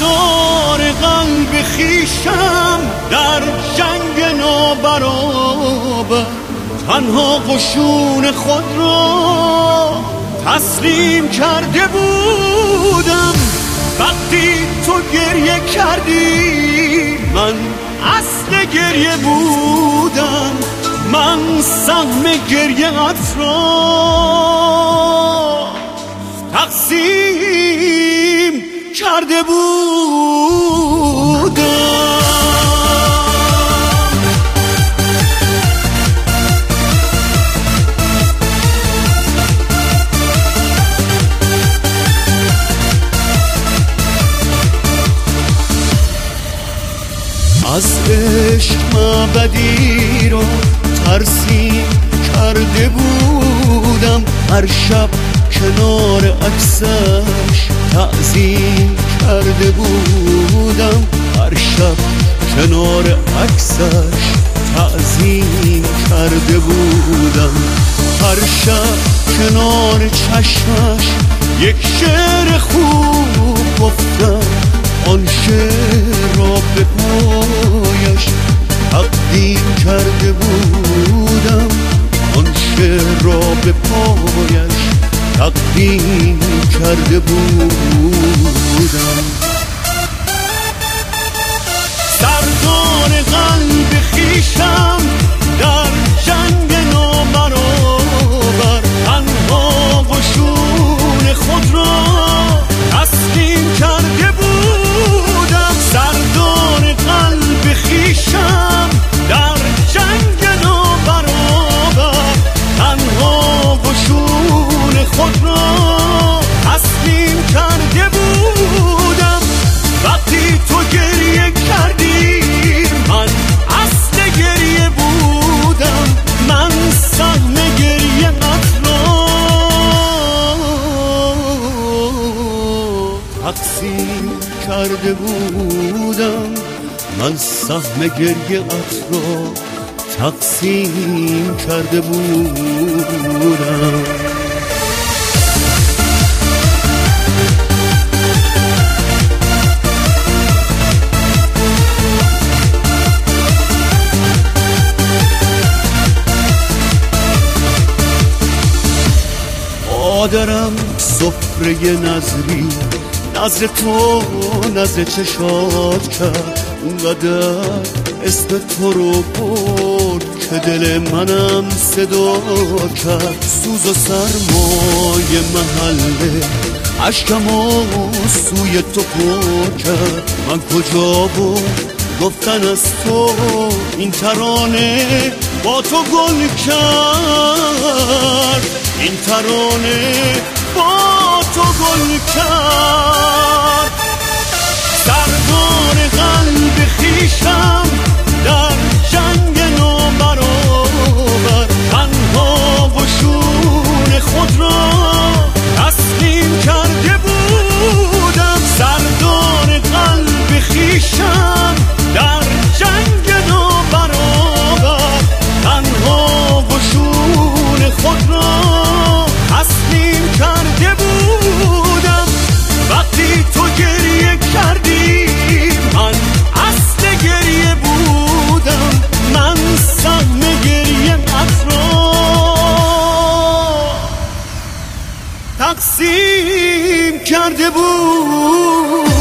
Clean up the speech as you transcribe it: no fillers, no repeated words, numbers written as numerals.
سردار قلب خویشم در جنگ نابرابر تنها قشون خود را تسلیم کرده بودم. وقتی تو گریه کردی من اصل گریه بودم، من سهم گریه‌ات را تقسیم کرده بودم. از عشق معبدی را ترسیم کرده بودم، هر شب کنار عکسش تعظیم کرده بودم، هر شب کنار عکسش تعظیم کرده بودم، هر شب کنار چشمش یک شعر خوب گفتم، آن شعر را به پایش تقدیم کرده بودم، آن شعر را به پایش تقدیم کرده بودم. سردار قلب خویشم در جنگ نابرابر تنها قشون خود را تسلیم کرده بودم. سردار قلب خویشم در جنگ نابرابر تنها قشون خود را تسلیم کرده بودم. وقتی تو گریه کردی من اصل گریه بودم، من سهم گریه‌ات را تقسیم کرده بودم، من سهم گریه‌ات را تقسیم کرده بودم. مادرم سفره نظری نظر تو نظر چشات کرد، اونقدر اسم تو رو برد که دل منم صدا کرد. سوز و سرمای محله اشکمو سوی تو پر کرد، من کجا بود گفتن از تو این ترانه با تو گل کرد، این ترانه با تو گل کرد. سردار قلب خویشم در جنگ نابرابر تنها قشون خود را تسلیم کرده بودم. سردار قلب خویشم در جنگ نابرابر تنها قشون خود را تسلیم کرده بودم. وقتی تو گریه کردی من اصل گریه بودم، من سهم گریه‌ات را تقسیم کرده بودم.